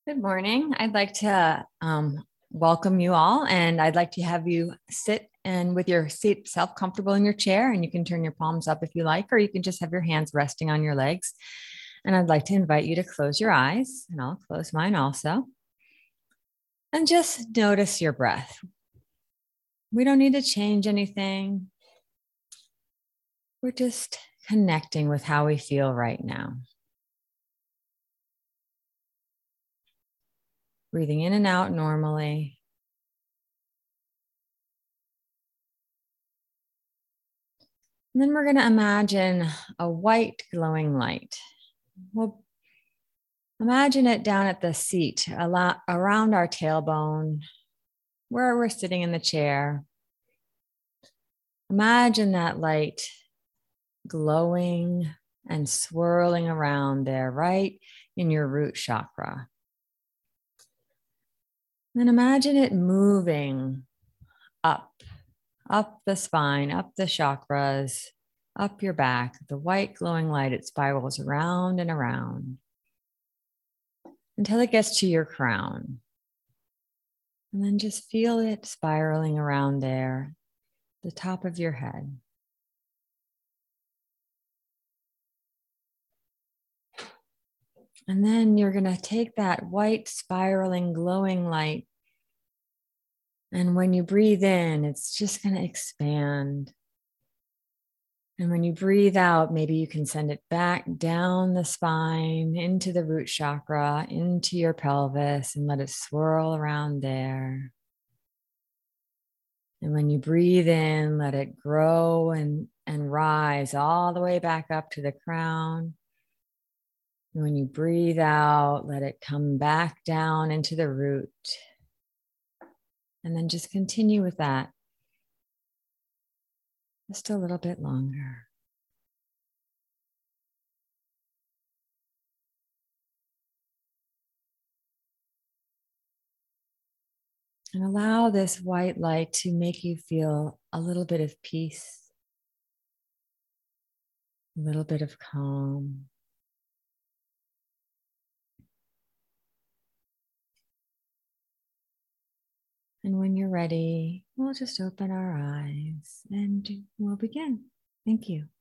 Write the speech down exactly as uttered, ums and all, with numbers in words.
Good morning. I'd like to um, welcome you all, and I'd like to have you sit and with your seat self comfortable in your chair, and you can turn your palms up if you like, or you can just have your hands resting on your legs. And I'd like to invite you to close your eyes, and I'll close mine also. And just notice your breath. We don't need to change anything. We're just connecting with how we feel right now. Breathing in and out normally. And then we're going to imagine a white glowing light. We'll imagine it down at the seat, around our tailbone, where we're sitting in the chair. Imagine that light glowing and swirling around there, right in your root chakra. Then imagine it moving up, up the spine, up the chakras, up your back. The white glowing light, it spirals around and around until it gets to your crown. And then just feel it spiraling around there, the top of your head. And then you're going to take that white, spiraling, glowing light. And when you breathe in, it's just going to expand. And when you breathe out, maybe you can send it back down the spine, into the root chakra, into your pelvis, and let it swirl around there. And when you breathe in, let it grow and, and rise all the way back up to the crown. And when you breathe out, let it come back down into the root. And then just continue with that just a little bit longer. And allow this white light to make you feel a little bit of peace, a little bit of calm. And when you're ready, we'll just open our eyes and we'll begin. Thank you.